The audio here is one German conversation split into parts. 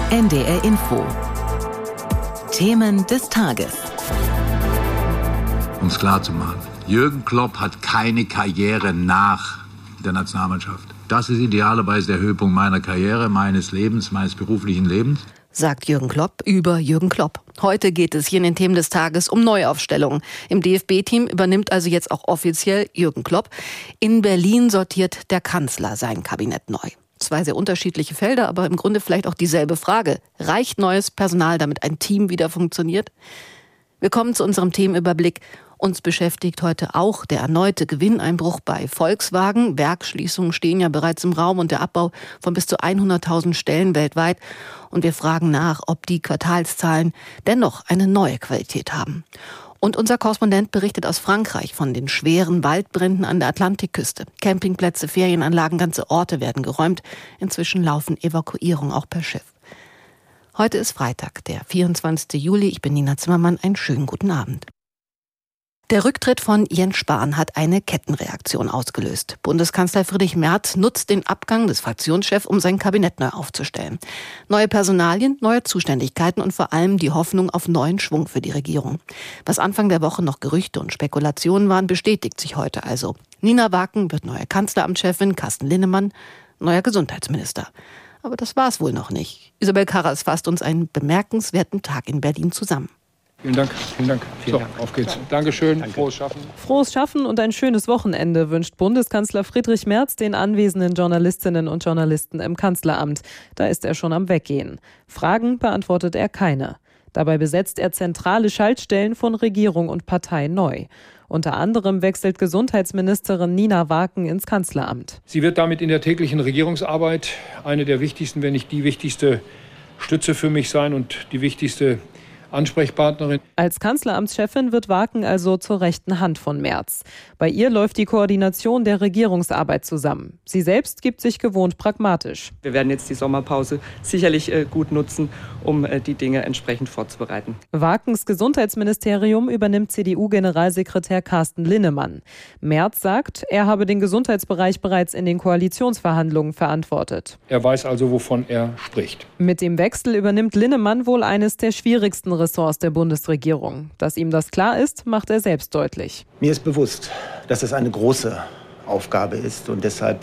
NDR Info. Themen des Tages. Um es klar zu machen, Jürgen Klopp hat keine Karriere nach der Nationalmannschaft. Das ist idealerweise der Höhepunkt meiner Karriere, meines Lebens, meines beruflichen Lebens. Sagt Jürgen Klopp über Jürgen Klopp. Heute geht es hier in den Themen des Tages um Neuaufstellungen. Im DFB-Team übernimmt also jetzt auch offiziell Jürgen Klopp. In Berlin sortiert der Kanzler sein Kabinett neu. Zwei sehr unterschiedliche Felder, aber im Grunde vielleicht auch dieselbe Frage. Reicht neues Personal, damit ein Team wieder funktioniert? Wir kommen zu unserem Themenüberblick. Uns beschäftigt heute auch der erneute Gewinneinbruch bei Volkswagen. Werksschließungen stehen ja bereits im Raum und der Abbau von bis zu 100.000 Stellen weltweit. Und wir fragen nach, ob die Quartalszahlen dennoch eine neue Qualität haben. Und unser Korrespondent berichtet aus Frankreich von den schweren Waldbränden an der Atlantikküste. Campingplätze, Ferienanlagen, ganze Orte werden geräumt. Inzwischen laufen Evakuierungen auch per Schiff. Heute ist Freitag, der 24. Juli. Ich bin Nina Zimmermann. Einen schönen guten Abend. Der Rücktritt von Jens Spahn hat eine Kettenreaktion ausgelöst. Bundeskanzler Friedrich Merz nutzt den Abgang des Fraktionschefs, um sein Kabinett neu aufzustellen. Neue Personalien, neue Zuständigkeiten und vor allem die Hoffnung auf neuen Schwung für die Regierung. Was Anfang der Woche noch Gerüchte und Spekulationen waren, bestätigt sich heute also. Nina Waken wird neue Kanzleramtschefin, Carsten Linnemann neuer Gesundheitsminister. Aber das war es wohl noch nicht. Isabel Karras fasst uns einen bemerkenswerten Tag in Berlin zusammen. Vielen Dank. So, auf geht's. Dankeschön. Danke. Frohes Schaffen. Frohes Schaffen und ein schönes Wochenende wünscht Bundeskanzler Friedrich Merz den anwesenden Journalistinnen und Journalisten im Kanzleramt. Da ist er schon am Weggehen. Fragen beantwortet er keine. Dabei besetzt er zentrale Schaltstellen von Regierung und Partei neu. Unter anderem wechselt Gesundheitsministerin Nina Waken ins Kanzleramt. Sie wird damit in der täglichen Regierungsarbeit eine der wichtigsten, wenn nicht die wichtigste Stütze für mich sein und die wichtigste Ansprechpartnerin. Als Kanzleramtschefin wird Waken also zur rechten Hand von Merz. Bei ihr läuft die Koordination der Regierungsarbeit zusammen. Sie selbst gibt sich gewohnt pragmatisch. Wir werden jetzt die Sommerpause sicherlich gut nutzen, um die Dinge entsprechend vorzubereiten. Wakens Gesundheitsministerium übernimmt CDU-Generalsekretär Carsten Linnemann. Merz sagt, er habe den Gesundheitsbereich bereits in den Koalitionsverhandlungen verantwortet. Er weiß also, wovon er spricht. Mit dem Wechsel übernimmt Linnemann wohl eines der schwierigsten Ressorts der Bundesregierung. Dass ihm das klar ist, macht er selbst deutlich. Mir ist bewusst, dass es eine große Aufgabe ist und deshalb,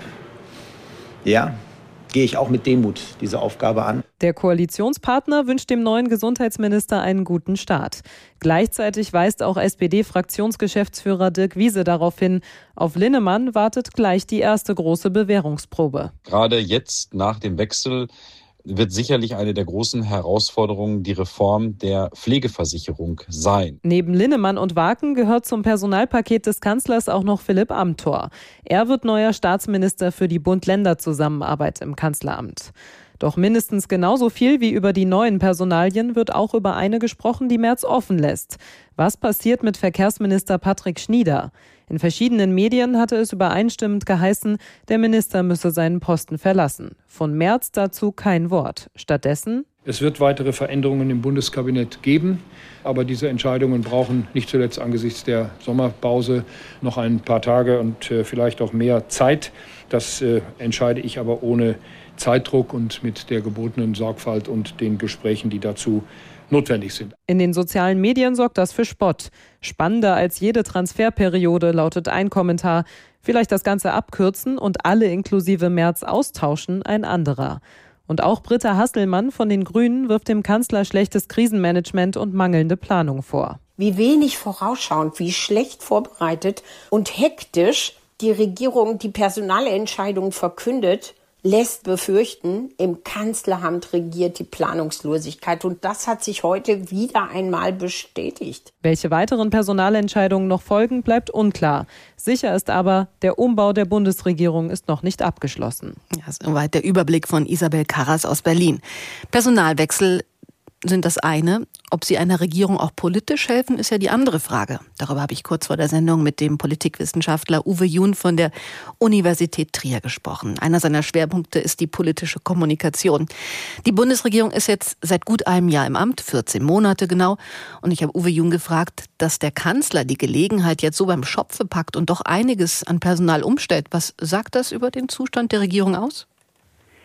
gehe ich auch mit Demut diese Aufgabe an. Der Koalitionspartner wünscht dem neuen Gesundheitsminister einen guten Start. Gleichzeitig weist auch SPD-Fraktionsgeschäftsführer Dirk Wiese darauf hin, auf Linnemann wartet gleich die erste große Bewährungsprobe. Gerade jetzt nach dem Wechsel wird sicherlich eine der großen Herausforderungen die Reform der Pflegeversicherung sein. Neben Linnemann und Waken gehört zum Personalpaket des Kanzlers auch noch Philipp Amthor. Er wird neuer Staatsminister für die Bund-Länder-Zusammenarbeit im Kanzleramt. Doch mindestens genauso viel wie über die neuen Personalien wird auch über eine gesprochen, die Merz offen lässt. Was passiert mit Verkehrsminister Patrick Schnieder? In verschiedenen Medien hatte es übereinstimmend geheißen, der Minister müsse seinen Posten verlassen. Von Merz dazu kein Wort. Stattdessen: Es wird weitere Veränderungen im Bundeskabinett geben, aber diese Entscheidungen brauchen nicht zuletzt angesichts der Sommerpause noch ein paar Tage und vielleicht auch mehr Zeit. Das entscheide ich aber ohne Zeitdruck und mit der gebotenen Sorgfalt und den Gesprächen, die dazu notwendig sind. In den sozialen Medien sorgt das für Spott. Spannender als jede Transferperiode lautet ein Kommentar. Vielleicht das Ganze abkürzen und alle inklusive Merz austauschen, ein anderer. Und auch Britta Hasselmann von den Grünen wirft dem Kanzler schlechtes Krisenmanagement und mangelnde Planung vor. Wie wenig vorausschauend, wie schlecht vorbereitet und hektisch die Regierung die Personalentscheidung verkündet, lässt befürchten, im Kanzleramt regiert die Planungslosigkeit. Und das hat sich heute wieder einmal bestätigt. Welche weiteren Personalentscheidungen noch folgen, bleibt unklar. Sicher ist aber, der Umbau der Bundesregierung ist noch nicht abgeschlossen. Ja, soweit der Überblick von Isabel Karras aus Berlin. Personalwechsel sind das eine. Ob sie einer Regierung auch politisch helfen, ist ja die andere Frage. Darüber habe ich kurz vor der Sendung mit dem Politikwissenschaftler Uwe Jun von der Universität Trier gesprochen. Einer seiner Schwerpunkte ist die politische Kommunikation. Die Bundesregierung ist jetzt seit gut einem Jahr im Amt, 14 Monate genau. Und ich habe Uwe Jun gefragt, dass der Kanzler die Gelegenheit jetzt so beim Schopfe packt und doch einiges an Personal umstellt. Was sagt das über den Zustand der Regierung aus?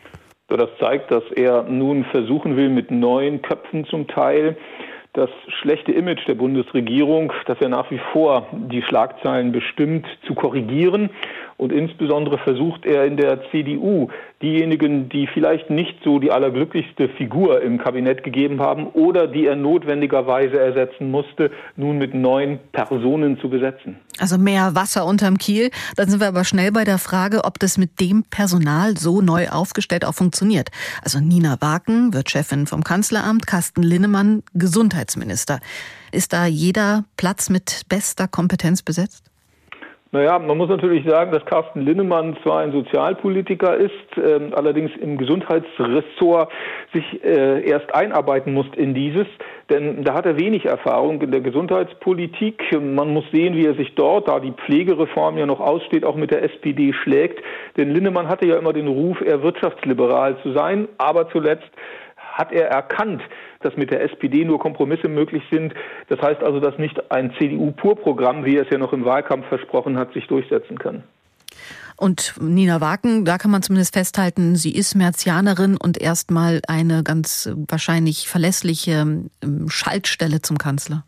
Das zeigt, dass er nun versuchen will, mit neuen Köpfen zum Teil das schlechte Image der Bundesregierung, das ja nach wie vor die Schlagzeilen bestimmt, zu korrigieren. Und insbesondere versucht er in der CDU diejenigen, die vielleicht nicht so die allerglücklichste Figur im Kabinett gegeben haben oder die er notwendigerweise ersetzen musste, nun mit neuen Personen zu besetzen. Also mehr Wasser unterm Kiel. Dann sind wir aber schnell bei der Frage, ob das mit dem Personal so neu aufgestellt auch funktioniert. Also Nina Waken wird Chefin vom Kanzleramt, Carsten Linnemann Gesundheitsminister. Ist da jeder Platz mit bester Kompetenz besetzt? Naja, man muss natürlich sagen, dass Carsten Linnemann zwar ein Sozialpolitiker ist, allerdings im Gesundheitsressort sich erst einarbeiten muss in dieses, denn da hat er wenig Erfahrung in der Gesundheitspolitik. Man muss sehen, wie er sich dort, da die Pflegereform ja noch aussteht, auch mit der SPD schlägt. Denn Linnemann hatte ja immer den Ruf, eher wirtschaftsliberal zu sein, aber zuletzt hat er erkannt, dass mit der SPD nur Kompromisse möglich sind. Das heißt also, dass nicht ein CDU-Pur-Programm, wie er es ja noch im Wahlkampf versprochen hat, sich durchsetzen kann. Und Nina Waken, da kann man zumindest festhalten, sie ist Merzianerin und erstmal eine ganz wahrscheinlich verlässliche Schaltstelle zum Kanzler.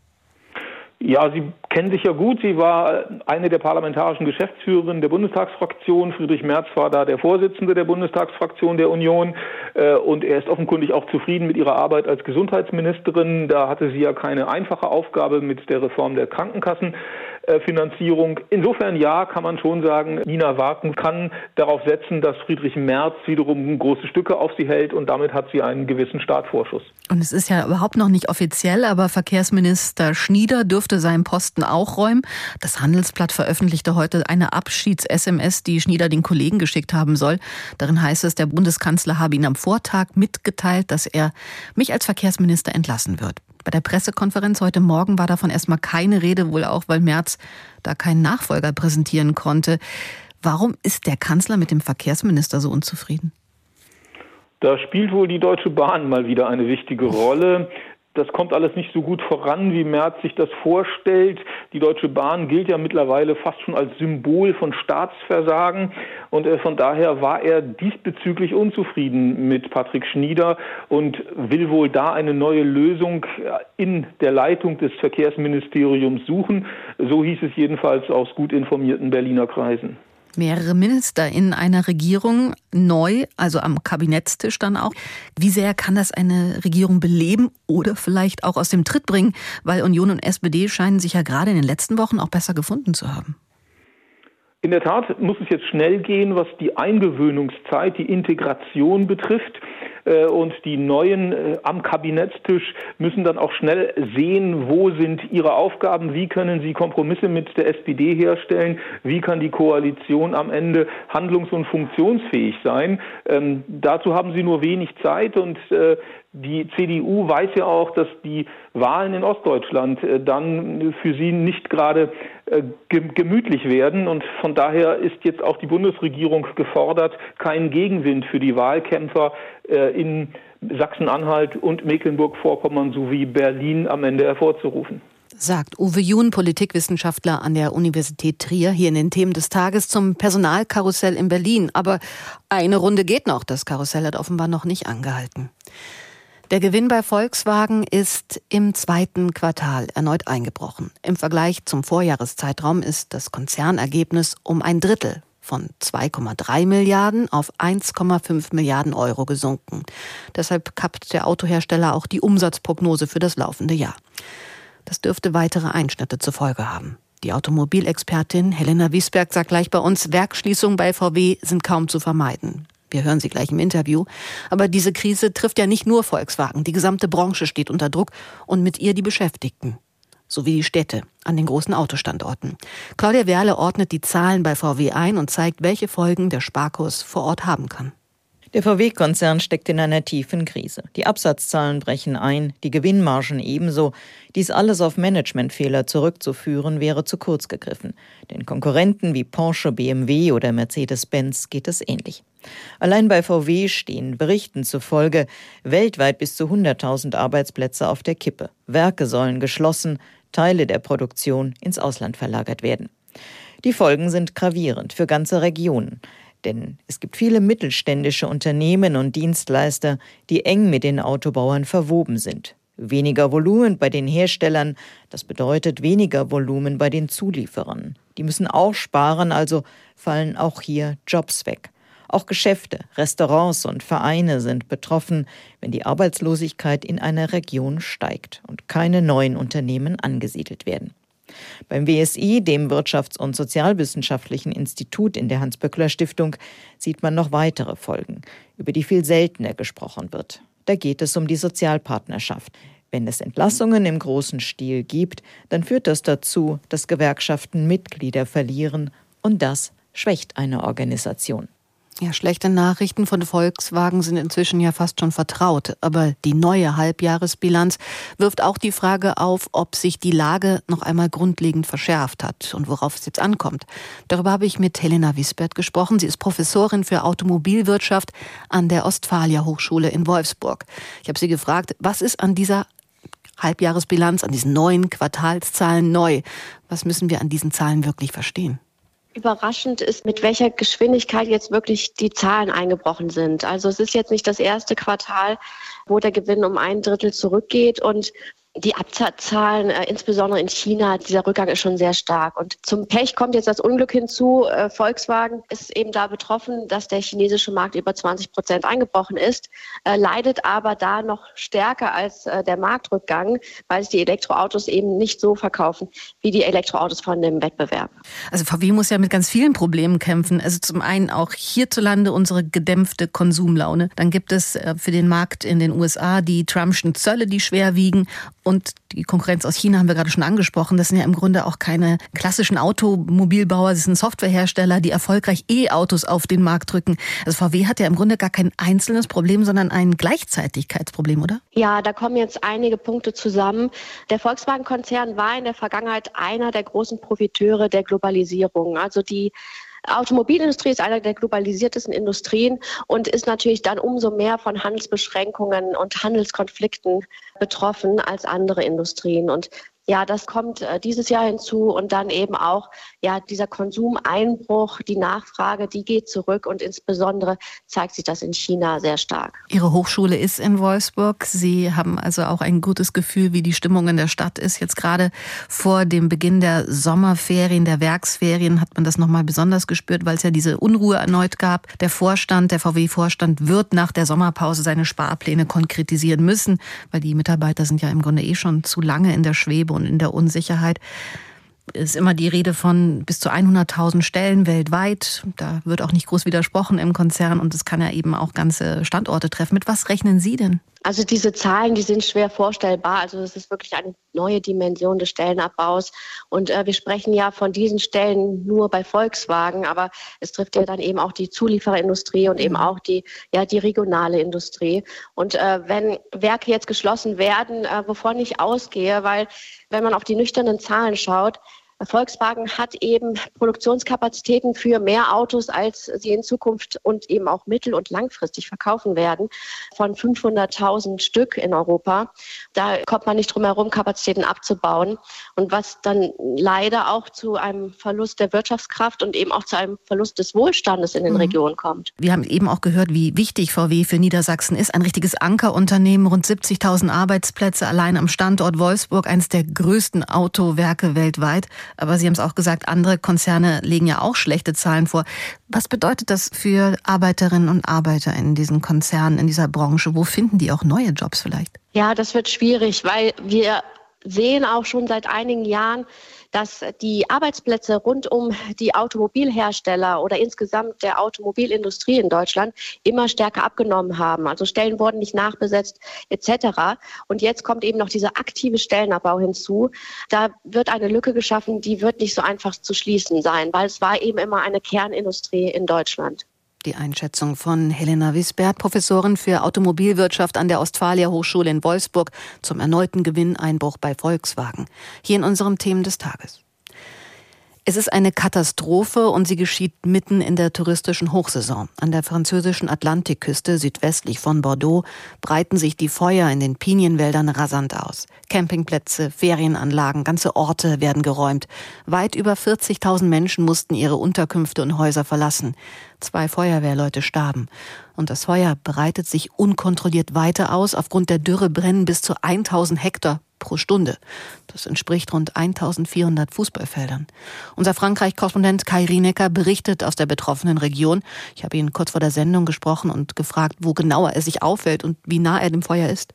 Ja, Sie kennen sich ja gut. Sie war eine der parlamentarischen Geschäftsführerinnen der Bundestagsfraktion. Friedrich Merz war da der Vorsitzende der Bundestagsfraktion der Union. Und er ist offenkundig auch zufrieden mit ihrer Arbeit als Gesundheitsministerin. Da hatte sie ja keine einfache Aufgabe mit der Reform der Krankenkassenfinanzierung. Insofern ja, kann man schon sagen, Nina Waken kann darauf setzen, dass Friedrich Merz wiederum große Stücke auf sie hält. Und damit hat sie einen gewissen Startvorschuss. Und es ist ja überhaupt noch nicht offiziell, aber Verkehrsminister Schnieder dürfte seinen Posten auch räumen. Das Handelsblatt veröffentlichte heute eine Abschieds-SMS, die Schnieder den Kollegen geschickt haben soll. Darin heißt es, der Bundeskanzler habe ihm am Vortag mitgeteilt, dass er mich als Verkehrsminister entlassen wird. Bei der Pressekonferenz heute Morgen war davon erstmal keine Rede, wohl auch, weil Merz da keinen Nachfolger präsentieren konnte. Warum ist der Kanzler mit dem Verkehrsminister so unzufrieden? Da spielt wohl die Deutsche Bahn mal wieder eine wichtige Rolle. Das kommt alles nicht so gut voran, wie Merz sich das vorstellt. Die Deutsche Bahn gilt ja mittlerweile fast schon als Symbol von Staatsversagen. Und von daher war er diesbezüglich unzufrieden mit Patrick Schnieder und will wohl da eine neue Lösung in der Leitung des Verkehrsministeriums suchen. So hieß es jedenfalls aus gut informierten Berliner Kreisen. Mehrere Minister in einer Regierung, neu, also am Kabinettstisch dann auch. Wie sehr kann das eine Regierung beleben oder vielleicht auch aus dem Tritt bringen? Weil Union und SPD scheinen sich ja gerade in den letzten Wochen auch besser gefunden zu haben. In der Tat muss es jetzt schnell gehen, was die Eingewöhnungszeit, die Integration betrifft. Und die Neuen am Kabinettstisch müssen dann auch schnell sehen, wo sind ihre Aufgaben, wie können sie Kompromisse mit der SPD herstellen, wie kann die Koalition am Ende handlungs- und funktionsfähig sein. Dazu haben sie nur wenig Zeit und die CDU weiß ja auch, dass die Wahlen in Ostdeutschland dann für sie nicht gerade gemütlich werden. Und von daher ist jetzt auch die Bundesregierung gefordert, keinen Gegenwind für die Wahlkämpfer in Sachsen-Anhalt und Mecklenburg-Vorpommern sowie Berlin am Ende hervorzurufen. Sagt Uwe Jun, Politikwissenschaftler an der Universität Trier, hier in den Themen des Tages zum Personalkarussell in Berlin. Aber eine Runde geht noch. Das Karussell hat offenbar noch nicht angehalten. Der Gewinn bei Volkswagen ist im zweiten Quartal erneut eingebrochen. Im Vergleich zum Vorjahreszeitraum ist das Konzernergebnis um ein Drittel von 2,3 Milliarden auf 1,5 Milliarden Euro gesunken. Deshalb kappt der Autohersteller auch die Umsatzprognose für das laufende Jahr. Das dürfte weitere Einschnitte zur Folge haben. Die Automobilexpertin Helena Wiesberg sagt gleich bei uns, Werksschließungen bei VW sind kaum zu vermeiden. Wir hören sie gleich im Interview. Aber diese Krise trifft ja nicht nur Volkswagen. Die gesamte Branche steht unter Druck und mit ihr die Beschäftigten. Sowie die Städte an den großen Autostandorten. Claudia Werle ordnet die Zahlen bei VW ein und zeigt, welche Folgen der Sparkurs vor Ort haben kann. Der VW-Konzern steckt in einer tiefen Krise. Die Absatzzahlen brechen ein, die Gewinnmargen ebenso. Dies alles auf Managementfehler zurückzuführen, wäre zu kurz gegriffen. Den Konkurrenten wie Porsche, BMW oder Mercedes-Benz geht es ähnlich. Allein bei VW stehen Berichten zufolge weltweit bis zu 100.000 Arbeitsplätze auf der Kippe. Werke sollen geschlossen, Teile der Produktion ins Ausland verlagert werden. Die Folgen sind gravierend für ganze Regionen. Denn es gibt viele mittelständische Unternehmen und Dienstleister, die eng mit den Autobauern verwoben sind. Weniger Volumen bei den Herstellern, das bedeutet weniger Volumen bei den Zulieferern. Die müssen auch sparen, also fallen auch hier Jobs weg. Auch Geschäfte, Restaurants und Vereine sind betroffen, wenn die Arbeitslosigkeit in einer Region steigt und keine neuen Unternehmen angesiedelt werden. Beim WSI, dem Wirtschafts- und Sozialwissenschaftlichen Institut in der Hans-Böckler-Stiftung, sieht man noch weitere Folgen, über die viel seltener gesprochen wird. Da geht es um die Sozialpartnerschaft. Wenn es Entlassungen im großen Stil gibt, dann führt das dazu, dass Gewerkschaften Mitglieder verlieren und das schwächt eine Organisation. Ja, schlechte Nachrichten von Volkswagen sind inzwischen ja fast schon vertraut. Aber die neue Halbjahresbilanz wirft auch die Frage auf, ob sich die Lage noch einmal grundlegend verschärft hat und worauf es jetzt ankommt. Darüber habe ich mit Helena Wisbert gesprochen. Sie ist Professorin für Automobilwirtschaft an der Ostfalia Hochschule in Wolfsburg. Ich habe sie gefragt, was ist an dieser Halbjahresbilanz, an diesen neuen Quartalszahlen neu? Was müssen wir an diesen Zahlen wirklich verstehen? Überraschend ist, mit welcher Geschwindigkeit jetzt wirklich die Zahlen eingebrochen sind. Also es ist jetzt nicht das erste Quartal, wo der Gewinn um 1/3 zurückgeht und die Absatzzahlen, insbesondere in China, dieser Rückgang ist schon sehr stark. Und zum Pech kommt jetzt das Unglück hinzu. Volkswagen ist eben da betroffen, dass der chinesische Markt über 20% eingebrochen ist, leidet aber da noch stärker als der Marktrückgang, weil es die Elektroautos eben nicht so verkaufen wie die Elektroautos von dem Wettbewerb. Also VW muss ja mit ganz vielen Problemen kämpfen. Also zum einen auch hierzulande unsere gedämpfte Konsumlaune. Dann gibt es für den Markt in den USA die Trumpschen Zölle, die schwer wiegen. Und die Konkurrenz aus China haben wir gerade schon angesprochen. Das sind ja im Grunde auch keine klassischen Automobilbauer. Das sind Softwarehersteller, die erfolgreich E-Autos auf den Markt drücken. Also VW hat ja im Grunde gar kein einzelnes Problem, sondern ein Gleichzeitigkeitsproblem, oder? Ja, da kommen jetzt einige Punkte zusammen. Der Volkswagen-Konzern war in der Vergangenheit einer der großen Profiteure der Globalisierung. Also die Automobilindustrie ist einer der globalisiertesten Industrien und ist natürlich dann umso mehr von Handelsbeschränkungen und Handelskonflikten betroffen als andere Industrien. Und ja, das kommt dieses Jahr hinzu und dann eben auch dieser Konsumeinbruch, die Nachfrage, die geht zurück und insbesondere zeigt sich das in China sehr stark. Ihre Hochschule ist in Wolfsburg. Sie haben also auch ein gutes Gefühl, wie die Stimmung in der Stadt ist. Jetzt gerade vor dem Beginn der Sommerferien, der Werksferien hat man das nochmal besonders gespürt, weil es ja diese Unruhe erneut gab. Der VW-Vorstand wird nach der Sommerpause seine Sparpläne konkretisieren müssen, weil die Mitarbeiter sind ja im Grunde schon zu lange in der Schwebe und in der Unsicherheit. Es ist immer die Rede von bis zu 100.000 Stellen weltweit. Da wird auch nicht groß widersprochen im Konzern und es kann ja eben auch ganze Standorte treffen. Mit was rechnen Sie denn? Also diese Zahlen, die sind schwer vorstellbar. Also es ist wirklich eine neue Dimension des Stellenabbaus. Und wir sprechen ja von diesen Stellen nur bei Volkswagen, aber es trifft ja dann eben auch die Zuliefererindustrie und eben auch die regionale Industrie. Und wenn Werke jetzt geschlossen werden, wovon ich ausgehe, weil wenn man auf die nüchternen Zahlen schaut, Volkswagen hat eben Produktionskapazitäten für mehr Autos, als sie in Zukunft und eben auch mittel- und langfristig verkaufen werden, von 500.000 Stück in Europa. Da kommt man nicht drum herum, Kapazitäten abzubauen. Und was dann leider auch zu einem Verlust der Wirtschaftskraft und eben auch zu einem Verlust des Wohlstandes in den Regionen kommt. Wir haben eben auch gehört, wie wichtig VW für Niedersachsen ist. Ein richtiges Ankerunternehmen, rund 70.000 Arbeitsplätze allein am Standort Wolfsburg, eines der größten Autowerke weltweit. Aber Sie haben es auch gesagt, andere Konzerne legen ja auch schlechte Zahlen vor. Was bedeutet das für Arbeiterinnen und Arbeiter in diesen Konzernen, in dieser Branche? Wo finden die auch neue Jobs vielleicht? Ja, das wird schwierig, weil wir sehen auch schon seit einigen Jahren, dass die Arbeitsplätze rund um die Automobilhersteller oder insgesamt der Automobilindustrie in Deutschland immer stärker abgenommen haben. Also Stellen wurden nicht nachbesetzt etc. Und jetzt kommt eben noch dieser aktive Stellenabbau hinzu. Da wird eine Lücke geschaffen, die wird nicht so einfach zu schließen sein, weil es war eben immer eine Kernindustrie in Deutschland. Die Einschätzung von Helena Wisbert, Professorin für Automobilwirtschaft an der Ostfalia Hochschule in Wolfsburg zum erneuten Gewinneinbruch bei Volkswagen. Hier in unseren Themen des Tages. Es ist eine Katastrophe und sie geschieht mitten in der touristischen Hochsaison. An der französischen Atlantikküste südwestlich von Bordeaux breiten sich die Feuer in den Pinienwäldern rasant aus. Campingplätze, Ferienanlagen, ganze Orte werden geräumt. Weit über 40.000 Menschen mussten ihre Unterkünfte und Häuser verlassen. 2 Feuerwehrleute starben. Und das Feuer breitet sich unkontrolliert weiter aus. Aufgrund der Dürre brennen bis zu 1.000 Hektar pro Stunde. Das entspricht rund 1.400 Fußballfeldern. Unser Frankreich-Korrespondent Kai Rienecker berichtet aus der betroffenen Region. Ich habe ihn kurz vor der Sendung gesprochen und gefragt, wo genauer er sich aufhält und wie nah er dem Feuer ist.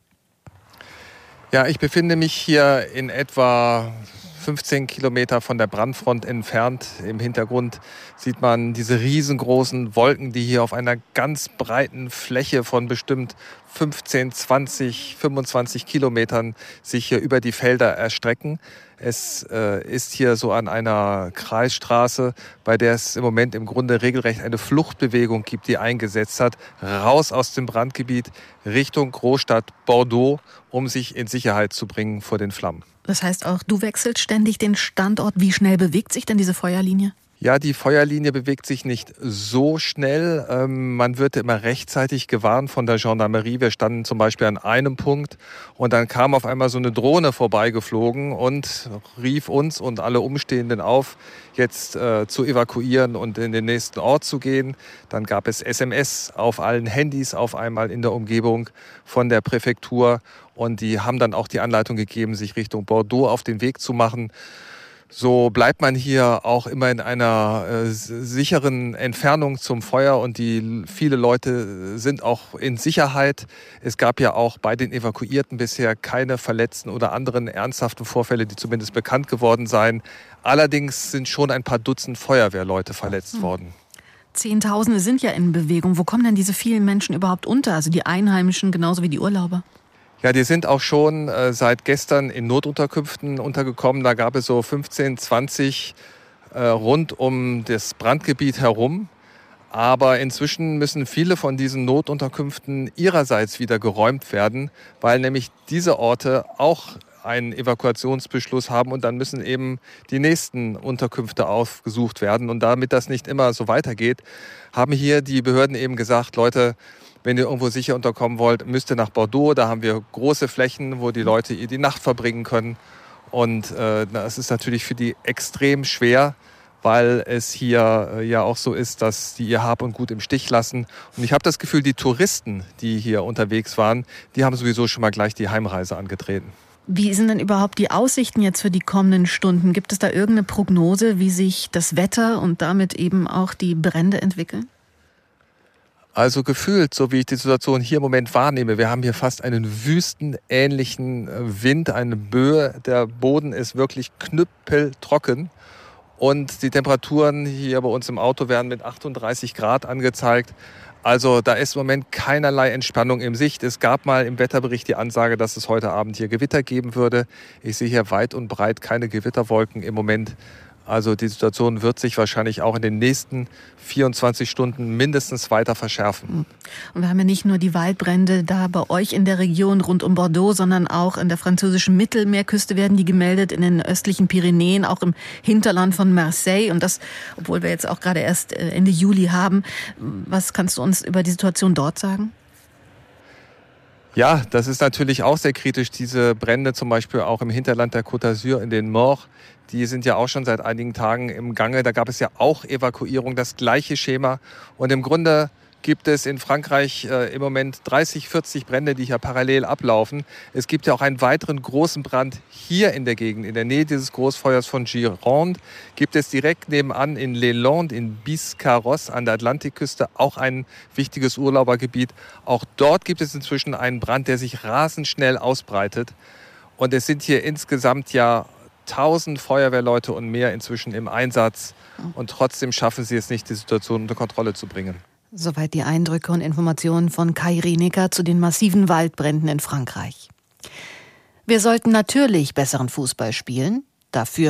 Ja, ich befinde mich hier in etwa 15 Kilometer von der Brandfront entfernt. Im Hintergrund sieht man diese riesengroßen Wolken, die hier auf einer ganz breiten Fläche von bestimmt 15, 20, 25 Kilometern sich hier über die Felder erstrecken. Es ist hier so an einer Kreisstraße, bei der es im Moment im Grunde regelrecht eine Fluchtbewegung gibt, die eingesetzt hat, raus aus dem Brandgebiet Richtung Großstadt Bordeaux, um sich in Sicherheit zu bringen vor den Flammen. Das heißt auch, du wechselst ständig den Standort. Wie schnell bewegt sich denn diese Feuerlinie? Ja, die Feuerlinie bewegt sich nicht so schnell. Man wird immer rechtzeitig gewarnt von der Gendarmerie. Wir standen zum Beispiel an einem Punkt und dann kam auf einmal so eine Drohne vorbeigeflogen und rief uns und alle Umstehenden auf, jetzt zu evakuieren und in den nächsten Ort zu gehen. Dann gab es SMS auf allen Handys auf einmal in der Umgebung von der Präfektur und die haben dann auch die Anleitung gegeben, sich Richtung Bordeaux auf den Weg zu machen. So bleibt man hier auch immer in einer sicheren Entfernung zum Feuer und viele Leute sind auch in Sicherheit. Es gab ja auch bei den Evakuierten bisher keine Verletzten oder anderen ernsthaften Vorfälle, die zumindest bekannt geworden seien. Allerdings sind schon ein paar Dutzend Feuerwehrleute verletzt worden. Zehntausende sind ja in Bewegung. Wo kommen denn diese vielen Menschen überhaupt unter? Also die Einheimischen genauso wie die Urlauber? Ja, die sind auch schon seit gestern in Notunterkünften untergekommen. Da gab es so 15, 20 rund um das Brandgebiet herum. Aber inzwischen müssen viele von diesen Notunterkünften ihrerseits wieder geräumt werden, weil nämlich diese Orte auch einen Evakuationsbeschluss haben und dann müssen eben die nächsten Unterkünfte aufgesucht werden. Und damit das nicht immer so weitergeht, haben hier die Behörden eben gesagt, Leute, wenn ihr irgendwo sicher unterkommen wollt, müsst ihr nach Bordeaux. Da haben wir große Flächen, wo die Leute die Nacht verbringen können. Und das ist natürlich für die extrem schwer, weil es hier ja auch so ist, dass die ihr Hab und Gut im Stich lassen. Und ich habe das Gefühl, die Touristen, die hier unterwegs waren, die haben sowieso schon mal gleich die Heimreise angetreten. Wie sind denn überhaupt die Aussichten jetzt für die kommenden Stunden? Gibt es da irgendeine Prognose, wie sich das Wetter und damit eben auch die Brände entwickeln? Also gefühlt, so wie ich die Situation hier im Moment wahrnehme, wir haben hier fast einen wüstenähnlichen Wind, eine Böe. Der Boden ist wirklich knüppeltrocken und die Temperaturen hier bei uns im Auto werden mit 38 Grad angezeigt. Also da ist im Moment keinerlei Entspannung in Sicht. Es gab mal im Wetterbericht die Ansage, dass es heute Abend hier Gewitter geben würde. Ich sehe hier weit und breit keine Gewitterwolken im Moment. Also die Situation wird sich wahrscheinlich auch in den nächsten 24 Stunden mindestens weiter verschärfen. Und wir haben ja nicht nur die Waldbrände da bei euch in der Region rund um Bordeaux, sondern auch in der französischen Mittelmeerküste werden die gemeldet, in den östlichen Pyrenäen, auch im Hinterland von Marseille. Und das, obwohl wir jetzt auch gerade erst Ende Juli haben. Was kannst du uns über die Situation dort sagen? Ja, das ist natürlich auch sehr kritisch. Diese Brände zum Beispiel auch im Hinterland der Côte d'Azur in den Morts, die sind ja auch schon seit einigen Tagen im Gange. Da gab es ja auch Evakuierung, das gleiche Schema. Und im Grunde gibt es in Frankreich im Moment 30, 40 Brände, die hier parallel ablaufen. Es gibt ja auch einen weiteren großen Brand hier in der Gegend, in der Nähe dieses Großfeuers von Gironde. Gibt es direkt nebenan in Les Landes, in Biscarrosse an der Atlantikküste, auch ein wichtiges Urlaubergebiet. Auch dort gibt es inzwischen einen Brand, der sich rasend schnell ausbreitet. Und es sind hier insgesamt ja 1000 Feuerwehrleute und mehr inzwischen im Einsatz. Und trotzdem schaffen sie es nicht, die Situation unter Kontrolle zu bringen. Soweit die Eindrücke und Informationen von Kai Rienecker zu den massiven Waldbränden in Frankreich. Wir sollten natürlich besseren Fußball spielen. Dafür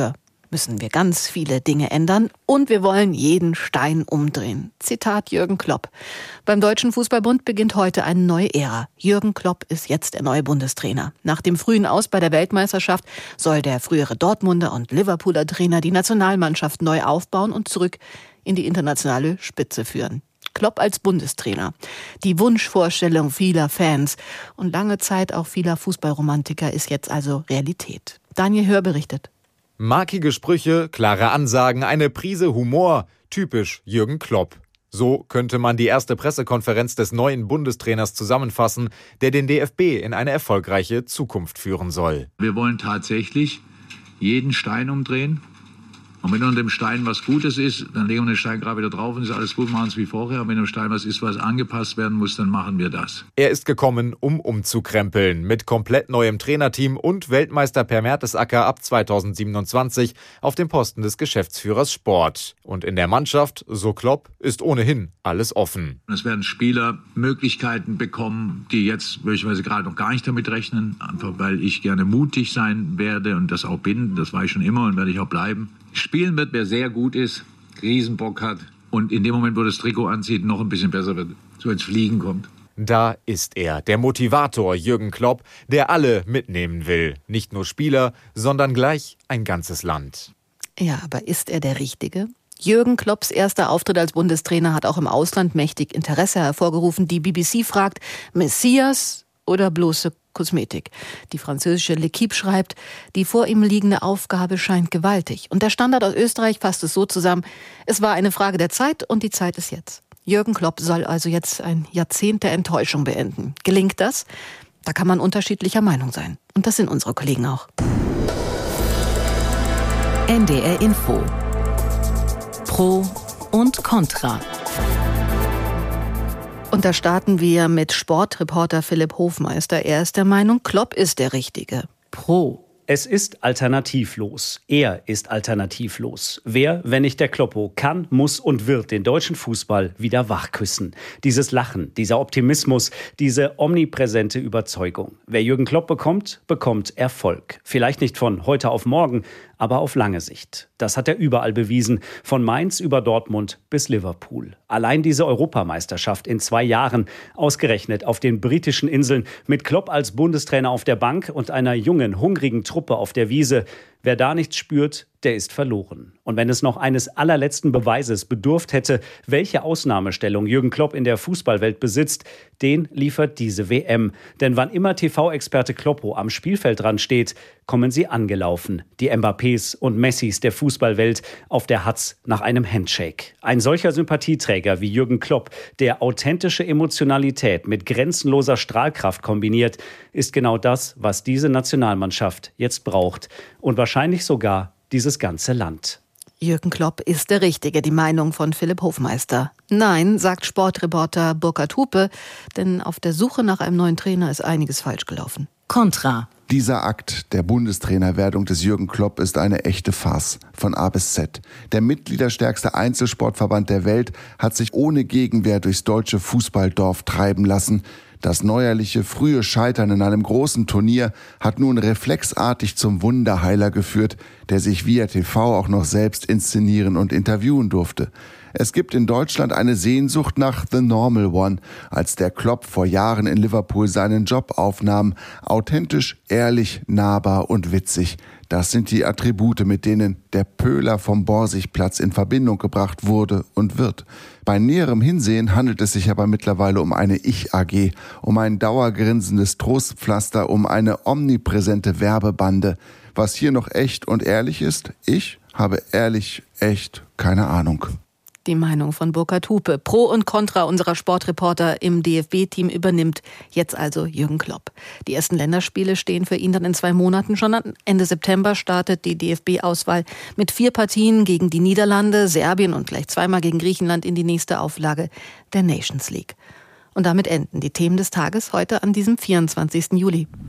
müssen wir ganz viele Dinge ändern und wir wollen jeden Stein umdrehen. Zitat Jürgen Klopp. Beim Deutschen Fußballbund beginnt heute eine neue Ära. Jürgen Klopp ist jetzt der neue Bundestrainer. Nach dem frühen Aus bei der Weltmeisterschaft soll der frühere Dortmunder und Liverpooler Trainer die Nationalmannschaft neu aufbauen und zurück in die internationale Spitze führen. Klopp als Bundestrainer. Die Wunschvorstellung vieler Fans und lange Zeit auch vieler Fußballromantiker ist jetzt also Realität. Daniel Hör berichtet. Markige Sprüche, klare Ansagen, eine Prise Humor. Typisch Jürgen Klopp. So könnte man die erste Pressekonferenz des neuen Bundestrainers zusammenfassen, der den DFB in eine erfolgreiche Zukunft führen soll. Wir wollen tatsächlich jeden Stein umdrehen. Und wenn unter dem Stein was Gutes ist, dann legen wir den Stein gerade wieder drauf und ist alles gut, machen es wie vorher. Und wenn im Stein was ist, was angepasst werden muss, dann machen wir das. Er ist gekommen, um umzukrempeln. Mit komplett neuem Trainerteam und Weltmeister Per Mertesacker ab 2027 auf dem Posten des Geschäftsführers Sport. Und in der Mannschaft, so Klopp, ist ohnehin alles offen. Es werden Spieler Möglichkeiten bekommen, die jetzt möglicherweise gerade noch gar nicht damit rechnen. Einfach weil ich gerne mutig sein werde und das auch bin. Das war ich schon immer und werde ich auch bleiben. Spielen wird, wer sehr gut ist, Riesenbock hat und in dem Moment, wo das Trikot anzieht, noch ein bisschen besser wird, so ins Fliegen kommt. Da ist er, der Motivator Jürgen Klopp, der alle mitnehmen will. Nicht nur Spieler, sondern gleich ein ganzes Land. Ja, aber ist er der Richtige? Jürgen Klopps erster Auftritt als Bundestrainer hat auch im Ausland mächtig Interesse hervorgerufen. Die BBC fragt, Messias oder bloße Kosmetik? Die französische L'Équipe schreibt, die vor ihm liegende Aufgabe scheint gewaltig. Und der Standard aus Österreich fasst es so zusammen, es war eine Frage der Zeit und die Zeit ist jetzt. Jürgen Klopp soll also jetzt ein Jahrzehnt der Enttäuschung beenden. Gelingt das? Da kann man unterschiedlicher Meinung sein. Und das sind unsere Kollegen auch. NDR Info. Pro und Contra. Und da starten wir mit Sportreporter Philipp Hofmeister. Er ist der Meinung, Klopp ist der Richtige. Pro. Es ist alternativlos. Er ist alternativlos. Wer, wenn nicht der Kloppo, kann, muss und wird den deutschen Fußball wieder wachküssen. Dieses Lachen, dieser Optimismus, diese omnipräsente Überzeugung. Wer Jürgen Klopp bekommt, bekommt Erfolg. Vielleicht nicht von heute auf morgen, aber auf lange Sicht. Das hat er überall bewiesen, von Mainz über Dortmund bis Liverpool. Allein diese Europameisterschaft in 2 Jahren, ausgerechnet auf den britischen Inseln, mit Klopp als Bundestrainer auf der Bank und einer jungen, hungrigen Truppe auf der Wiese. Wer da nichts spürt, der ist verloren. Und wenn es noch eines allerletzten Beweises bedurft hätte, welche Ausnahmestellung Jürgen Klopp in der Fußballwelt besitzt, den liefert diese WM. Denn wann immer TV-Experte Kloppo am Spielfeldrand steht, kommen sie angelaufen. Die Mbappés und Messis der Fußballwelt auf der Hatz nach einem Handshake. Ein solcher Sympathieträger wie Jürgen Klopp, der authentische Emotionalität mit grenzenloser Strahlkraft kombiniert, ist genau das, was diese Nationalmannschaft jetzt braucht. Und wahrscheinlich sogar dieses ganze Land. Jürgen Klopp ist der Richtige, die Meinung von Philipp Hofmeister. Nein, sagt Sportreporter Burkhard Hupe, denn auf der Suche nach einem neuen Trainer ist einiges falsch gelaufen. Contra. Dieser Akt der Bundestrainerwerdung des Jürgen Klopp ist eine echte Farce von A bis Z. Der mitgliederstärkste Einzelsportverband der Welt hat sich ohne Gegenwehr durchs deutsche Fußballdorf treiben lassen. Das neuerliche frühe Scheitern in einem großen Turnier hat nun reflexartig zum Wunderheiler geführt, der sich via TV auch noch selbst inszenieren und interviewen durfte. Es gibt in Deutschland eine Sehnsucht nach The Normal One, als der Klopp vor Jahren in Liverpool seinen Job aufnahm. Authentisch, ehrlich, nahbar und witzig. Das sind die Attribute, mit denen der Pöhler vom Borsigplatz in Verbindung gebracht wurde und wird. Bei näherem Hinsehen handelt es sich aber mittlerweile um eine Ich-AG, um ein dauergrinsendes Trostpflaster, um eine omnipräsente Werbebande. Was hier noch echt und ehrlich ist, ich habe ehrlich, echt keine Ahnung. Die Meinung von Burkhard Hupe. Pro und Contra unserer Sportreporter im DFB-Team übernimmt jetzt also Jürgen Klopp. Die ersten Länderspiele stehen für ihn dann in 2 Monaten schon an. Ende September startet die DFB-Auswahl mit 4 Partien gegen die Niederlande, Serbien und gleich 2-mal gegen Griechenland in die nächste Auflage der Nations League. Und damit enden die Themen des Tages heute an diesem 24. Juli.